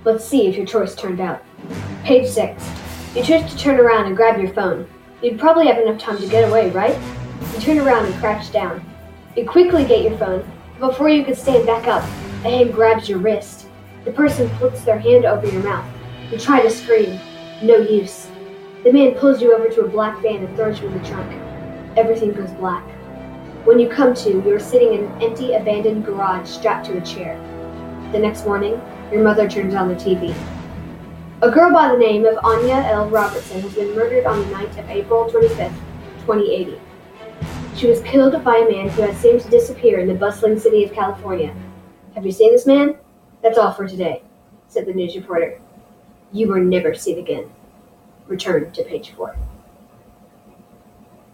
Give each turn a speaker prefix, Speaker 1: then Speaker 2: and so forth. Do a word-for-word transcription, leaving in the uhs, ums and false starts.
Speaker 1: Let's see if your choice turned out. Page six. You choose to turn around and grab your phone. You'd probably have enough time to get away, right? You turn around and crouch down. You quickly get your phone, but before you can stand back up, a hand grabs your wrist. The person puts their hand over your mouth. You try to scream. No use. The man pulls you over to a black van and throws you in the trunk. Everything goes black. When you come to, you're sitting in an empty, abandoned garage strapped to a chair. The next morning, your mother turns on the T V. A girl by the name of Anya L. Robertson has been murdered on the night of April twenty-fifth, twenty eighty. She was killed by a man who has seemed to disappear in the bustling city of California. Have you seen this man? That's all for today, said the news reporter. You were never seen again. Return to page four.